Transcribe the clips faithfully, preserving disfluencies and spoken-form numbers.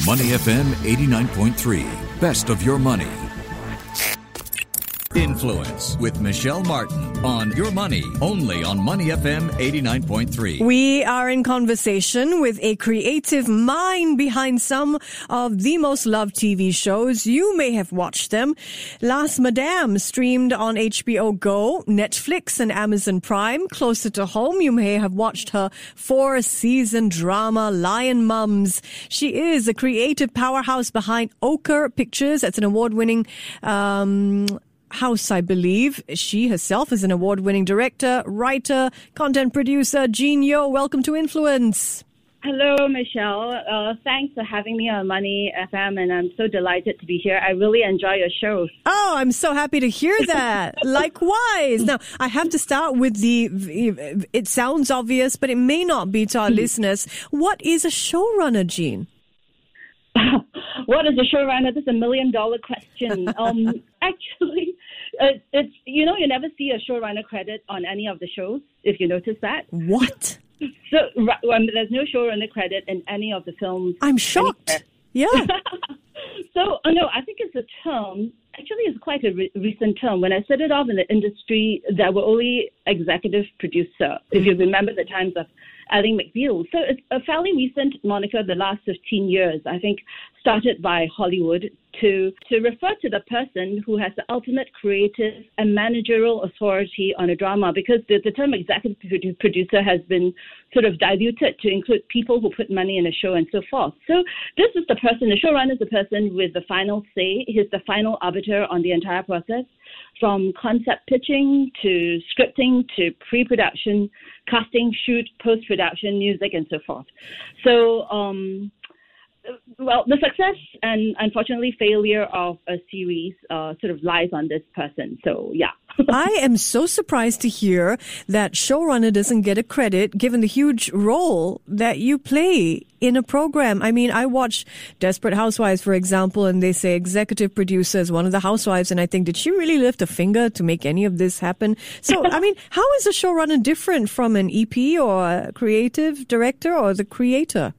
Money F M eighty-nine point three. Best of your money. Influence with Michelle Martin on Your Money, only on Money F M eighty-nine point three. We are in conversation with a creative mind behind some of the most loved T V shows. You may have watched them. Last Madame streamed on H B O Go, Netflix and Amazon Prime. Closer to home, you may have watched her four-season drama, Lion Mums. She is a creative powerhouse behind Ochre Pictures. That's an award-winning um house, I believe. She herself is an award-winning director, writer, content producer. Jean Yeo, welcome to Influence. Hello, Michelle. Uh, thanks for having me on Money F M, and I'm so delighted to be here. I really enjoy your show. Oh, I'm so happy to hear that. Likewise. Now, I have to start with the, it sounds obvious, but it may not be to our listeners. What is a showrunner, Jean? What is a showrunner? That's a million dollar question. Um, actually, uh, it's you know you never see a showrunner credit on any of the shows. If you notice that. What? So right, well, there's no showrunner credit in any of the films. I'm shocked. Anywhere. Yeah. So uh, no, I think it's a term. Actually, it's quite a re- recent term. When I started off in the industry, there were only executive producer. Mm-hmm. If you remember the times of Ally McBeal. So it's a fairly recent moniker, the last fifteen years, I think, started by Hollywood to, to refer to the person who has the ultimate creative and managerial authority on a drama, because the, the term executive producer has been sort of diluted to include people who put money in a show and so forth. So this is the person, the showrunner is the person with the final say. He's the final arbiter on the entire process, from concept pitching to scripting to pre-production, casting, shoot, post-production, music, and so forth. So, um, well, the success and unfortunately failure of a series uh, sort of lies on this person. So, yeah. I am so surprised to hear that showrunner doesn't get a credit given the huge role that you play in a program. I mean, I watch Desperate Housewives, for example, and they say executive producer is one of the housewives, and I think, did she really lift a finger to make any of this happen? So, I mean, how is a showrunner different from an E P or a creative director or the creator?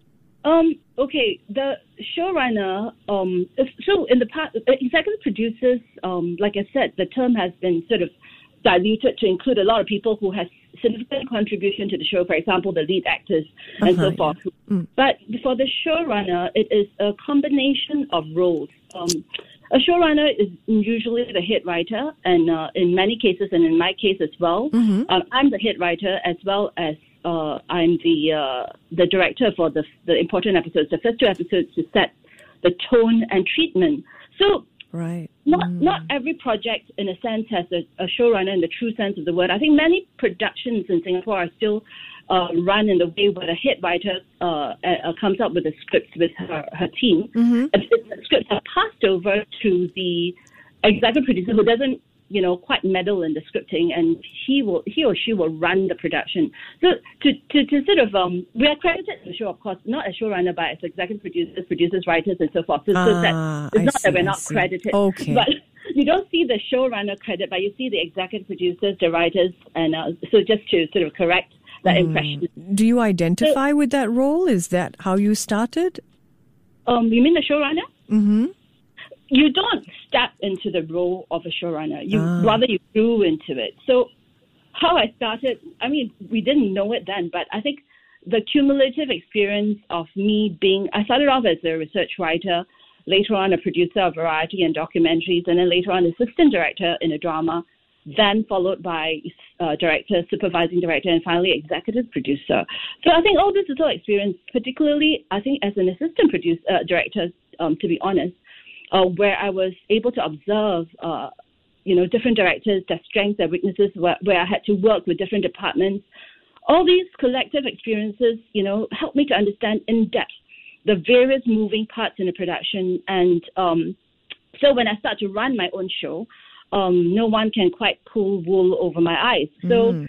Um, okay, the showrunner, um, so in the past, executive producers, um, like I said, the term has been sort of diluted to include a lot of people who have significant contribution to the show, for example, the lead actors and uh-huh, so forth. Yeah. Mm. But for the showrunner, it is a combination of roles. Um, a showrunner is usually the head writer, and uh, in many cases, and in my case as well, mm-hmm. um, I'm the head writer as well as Uh, I'm the uh, the director for the the important episodes, the first two episodes, to set the tone and treatment. So, right, not mm. not every project, in a sense, has a, a showrunner in the true sense of the word. I think many productions in Singapore are still uh, run in the way where the head writer uh, uh, comes up with the scripts with her her team. Mm-hmm. And the scripts are passed over to the executive producer, who doesn't, you know, quite meddle in the scripting, and he will, he or she will run the production. So to, to, to sort of, um, we are credited in the show, of course, not as showrunner, but as executive producers, producers, writers, and so forth. So, ah, so that it's I not see, that we're I not see. credited. Okay. But you don't see the showrunner credit, but you see the executive producers, the writers, and uh, so just to sort of correct that mm. impression. Do you identify so, with that role? Is that how you started? Um, you mean the showrunner? Mm-hmm. You don't step into the role of a showrunner. You ah. rather you grew into it. So how I started, I mean, we didn't know it then, but I think the cumulative experience of me being, I started off as a research writer, later on a producer of variety and documentaries, and then later on assistant director in a drama, then followed by uh, director, supervising director, and finally executive producer. So I think all this little experience, particularly I think as an assistant producer, uh, director, um, to be honest, Uh, where I was able to observe, uh, you know, different directors, their strengths, their weaknesses, where, where I had to work with different departments. All these collective experiences, you know, helped me to understand in depth the various moving parts in a production. And um, so when I start to run my own show, um, no one can quite pull wool over my eyes. So mm.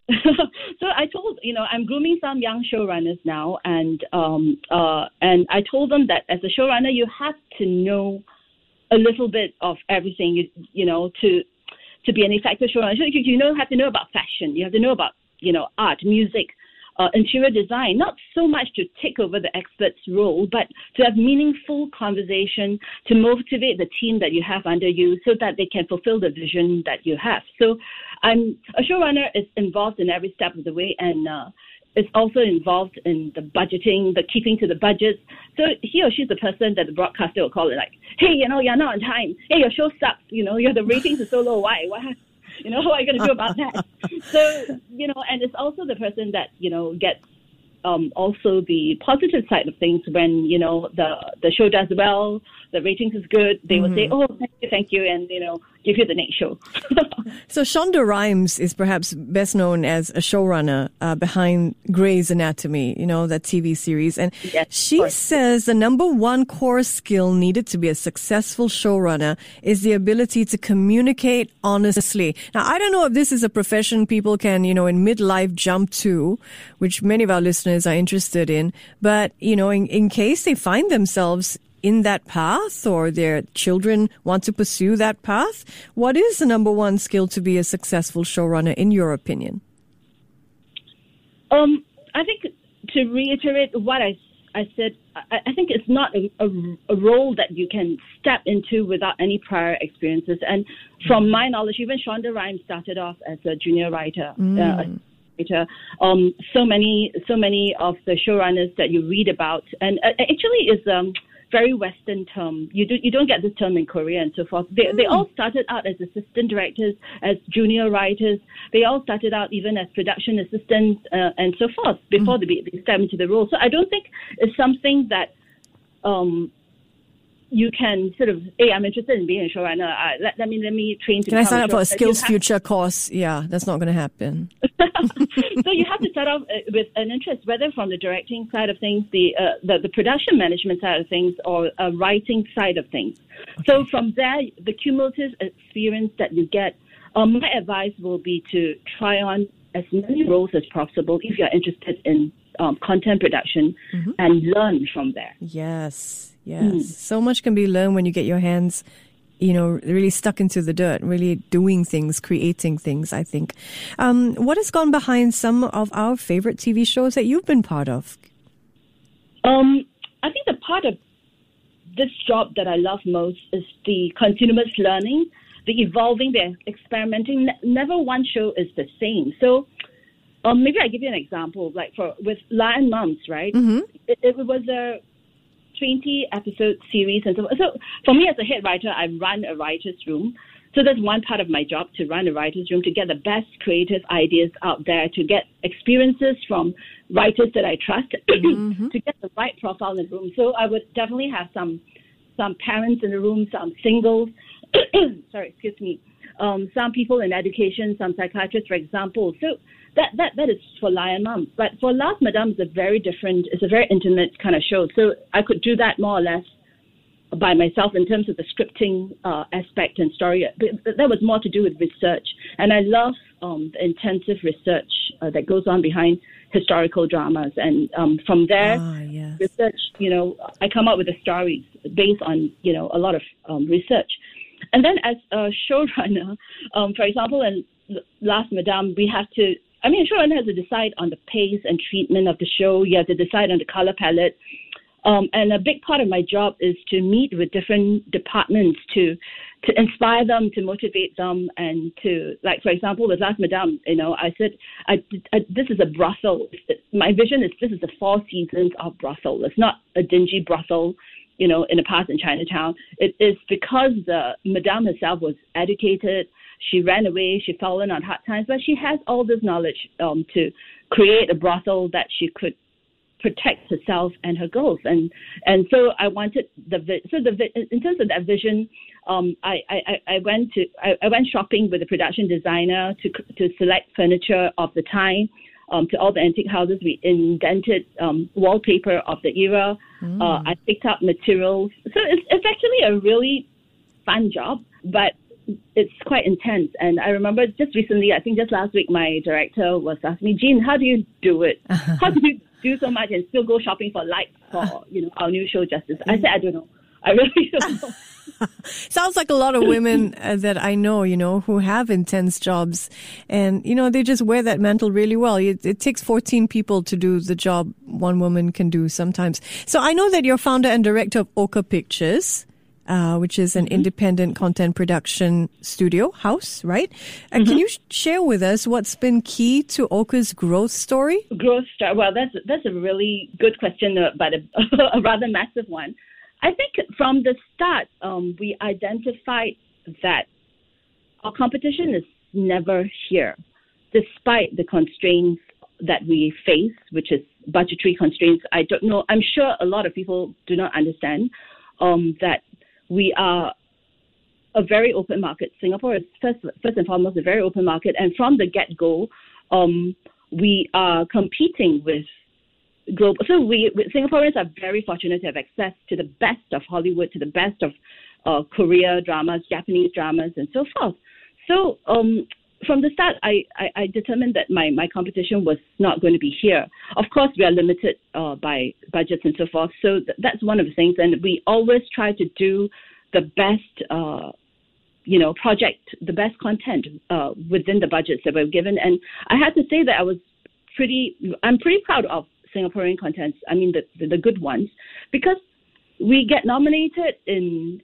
So I told, you know, I'm grooming some young showrunners now, and um, uh, and I told them that as a showrunner, you have to know a little bit of everything, you you know, to to be an effective showrunner. You, you know, have to know about fashion. You have to know about, you know, art, music, uh, interior design, not so much to take over the expert's role, but to have meaningful conversation, to motivate the team that you have under you so that they can fulfill the vision that you have. So I'm a showrunner is involved in every step of the way, and uh, is also involved in the budgeting, the keeping to the budgets. So he or she's the person that the broadcaster will call it like, hey, you know, you're not on time. Hey, your show sucks. You know, your the ratings are so low. Why? What? You know, what are you going to do about that? So, you know, and it's also the person that, you know, gets um, also the positive side of things when, you know, the, the show does well, the ratings is good. They mm-hmm. will say, oh, thank you, thank you, and, you know, give you the next show. So Shonda Rhimes is perhaps best known as a showrunner uh, behind Grey's Anatomy, you know, that T V series. And yes, she says the number one core skill needed to be a successful showrunner is the ability to communicate honestly. Now, I don't know if this is a profession people can, you know, in midlife jump to, which many of our listeners are interested in. But, you know, in, in case they find themselves in that path or their children want to pursue that path, what is the number one skill to be a successful showrunner in your opinion? Um, I think to reiterate what I, I said, I, I think it's not a, a, a role that you can step into without any prior experiences. And from my knowledge, even Shonda Rhimes started off as a junior writer. Mm. Uh, um, so many, so many of the showrunners that you read about, and uh, actually is um. very Western term. You do you don't get this term in Korea and so forth. They mm. they all started out as assistant directors, as junior writers. They all started out even as production assistants uh, and so forth before mm. they, they step into the role. So I don't think it's something that um you can sort of, hey, I'm interested in being a showrunner. Uh, let, let me let me train to. Can I sign up for a Skills have, Future course? Yeah, that's not going to happen. So you have to start off with an interest, whether from the directing side of things, the uh, the, the production management side of things, or a writing side of things. Okay. So from there, the cumulative experience that you get, um, my advice will be to try on as many roles as possible if you're interested in um, content production mm-hmm. and learn from there. Yes. Yes. Mm. So much can be learned when you get your hands, you know, really stuck into the dirt, really doing things, creating things, I think. Um, what has gone behind some of our favorite T V shows that you've been part of? Um, I think the part of this job that I love most is the continuous learning, the evolving, the experimenting. Never one show is the same. So um, maybe I give you an example, like for with Lion Mums, right? Mm-hmm. It, it was a twenty episode series, and so so for me as a head writer, I run a writer's room. So that's one part of my job, to run a writer's room, to get the best creative ideas out there, to get experiences from writers that I trust, mm-hmm. to get the right profile in the room. So I would definitely have some some parents in the room, some singles, sorry, excuse me, um, some people in education, some psychiatrists, for example. So That, that that is for Lion Mums. But for Last Madame, it's a very different, it's a very intimate kind of show. So I could do that more or less by myself in terms of the scripting uh, aspect and story. But that was more to do with research. And I love um, the intensive research uh, that goes on behind historical dramas. And um, from there, ah, yes. research, you know, I come up with the stories based on, you know, a lot of um, research. And then as a showrunner, um, for example, in Last Madame, we have to, I mean, a showrunner has to decide on the pace and treatment of the show. You have to decide on the color palette. Um, and a big part of my job is to meet with different departments to to inspire them, to motivate them, and to, like, for example, with Last Madame, you know, I said, I, I, this is a brothel. My vision is this is the four seasons of brothel. It's not a dingy brothel, you know, in the past in Chinatown. It is because the Madame herself was educated. She ran away. She fell in on hard times, but she has all this knowledge um, to create a brothel that she could protect herself and her girls. And and so I wanted the so the in terms of that vision, um, I, I, I went to I, I went shopping with the production designer to to select furniture of the time. Um, to all the antique houses, we indented um, wallpaper of the era. Mm. Uh, I picked up materials. So it's it's actually a really fun job, but it's quite intense. And I remember just recently, I think just last week, my director was asking me, Jean, how do you do it? How do you do so much and still go shopping for lights for, you know, our new show, Justice? I said, I don't know. I really don't know. Sounds like a lot of women uh, that I know, you know, who have intense jobs and, you know, they just wear that mantle really well. It, it takes fourteen people to do the job one woman can do sometimes. So I know that you're founder and director of Ochre Pictures, uh, which is an mm-hmm. independent content production studio house, right? Uh, mm-hmm. Can you sh- share with us what's been key to Ochre's growth story? Growth story. Well, that's, that's a really good question, uh, but a, a rather massive one. I think from the start, um, we identified that our competition is never here, despite the constraints that we face, which is budgetary constraints. I don't know. I'm sure a lot of people do not understand um, that we are a very open market. Singapore is first, first and foremost a very open market, and from the get-go, um, we are competing with global. So we, we Singaporeans are very fortunate to have access to the best of Hollywood, to the best of uh, Korea dramas, Japanese dramas, and so forth. So um, from the start, I, I, I determined that my, my competition was not going to be here. Of course, we are limited uh, by budgets and so forth. So th- that's one of the things. And we always try to do the best, uh, you know, project, the best content uh, within the budgets that we're given. And I had to say that I was pretty, I'm pretty proud of Singaporean contents, I mean the, the the good ones, because we get nominated in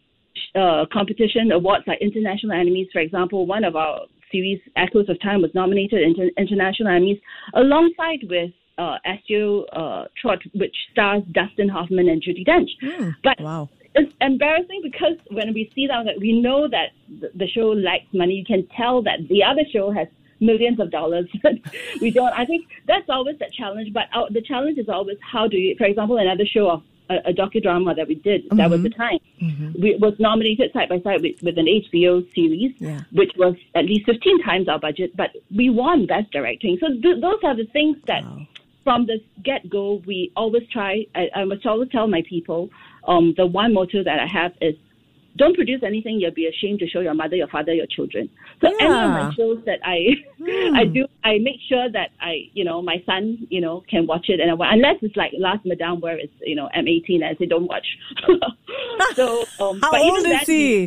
uh, competition awards like International Enemies, for example. One of our series, Echoes of Time, was nominated in inter- International Enemies alongside with uh, Astro uh, Trot, which stars Dustin Hoffman and Judi Dench. Mm, but wow. It's embarrassing because when we see that, we know that the show lacks money. You can tell that the other show has millions of dollars. We don't. I think that's always the challenge. But our, the challenge is always how do you, for example, another show of a, a docudrama that we did, mm-hmm. that was the time, mm-hmm. we was nominated side by side with, with an H B O series, yeah. which was at least fifteen times our budget, but we won Best Directing. So th- those are the things that wow. from the get-go, we always try, I, I must always tell my people, um, the one motto that I have is, don't produce anything you'll be ashamed to show your mother, your father, your children. So yeah. any of my shows that I mm. I do, I make sure that I, you know, my son, you know, can watch it. And I, unless it's like Last Madame where it's, you know, M eighteen, I say don't watch. so, um, How but old even is that, he?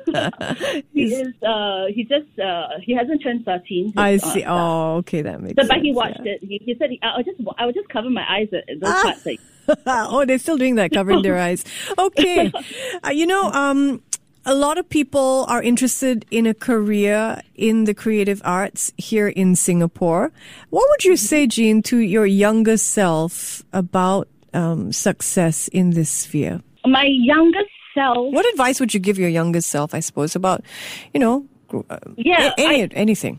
he is, uh, he just, uh, he hasn't turned thirteen. I see. Uh, oh, okay, that makes so, sense. But he watched yeah. it. He, he said, he, I'll just, I would just cover my eyes at those ah. parts. Like, oh, they're still doing that, covering their eyes. Okay. Uh, you know, um, a lot of people are interested in a career in the creative arts here in Singapore. What would you say, Jean, to your younger self about um, success in this sphere? My younger self. What advice would you give your younger self, I suppose, about, you know, uh, yeah, any, I, anything?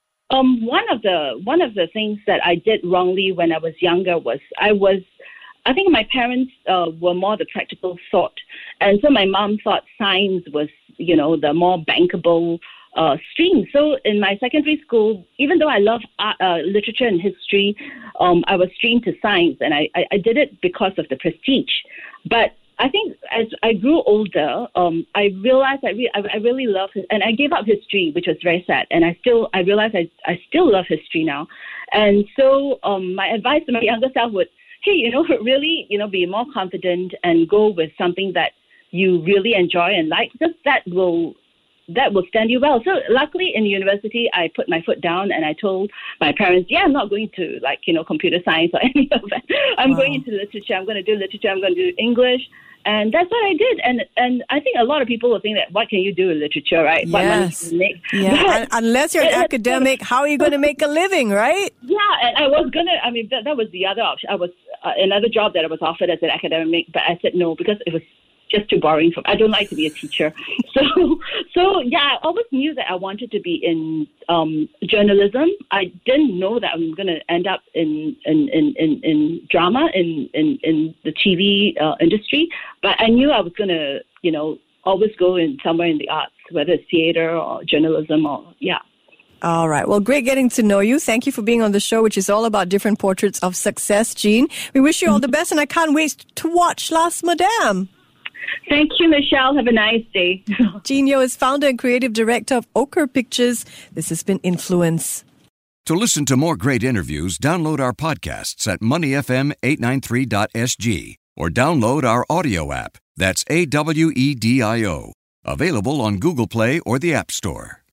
Um, one of the one of the things that I did wrongly when I was younger was I was. I think my parents uh, were more the practical thought. And so my mom thought science was, you know, the more bankable uh, stream. So in my secondary school, even though I love art, uh, literature and history, um, I was streamed to science. And I, I, I did it because of the prestige. But I think as I grew older, um, I realized I, re- I really love it. And I gave up history, which was very sad. And I still, I realized I, I still love history now. And so um, my advice to my younger self would, hey, you know, really, you know, be more confident and go with something that you really enjoy and like, because that will that will stand you well. So luckily in university, I put my foot down and I told my parents, yeah, I'm not going to like, you know, computer science or any of that. I'm wow. going into literature. I'm going to do literature. I'm going to do English. And that's what I did. And and I think a lot of people will think that, what can you do in literature, right? Yes. What money can you make? Yeah. Unless you're an academic, how are you going to make a living, right? Yeah. And I was going to, I mean, that, that was the other option. I was uh, another job that I was offered as an academic, but I said no because it was just too boring for me. I don't like to be a teacher. So, so yeah, I always knew that I wanted to be in um, journalism. I didn't know that I'm going to end up in in, in, in, in drama, in, in, in the T V uh, industry. But I knew I was going to, you know, always go in somewhere in the arts, whether it's theater or journalism or, yeah. All right. Well, great getting to know you. Thank you for being on the show, which is all about different portraits of success, Jean. We wish you all the best, and I can't wait to watch Last Madame. Thank you, Michelle. Have a nice day. Jean Yeo is founder and creative director of Ochre Pictures. This has been Influence. To listen to more great interviews, download our podcasts at money f m eight nine three dot s g or download our audio app. That's A W E D I O. Available on Google Play or the App Store.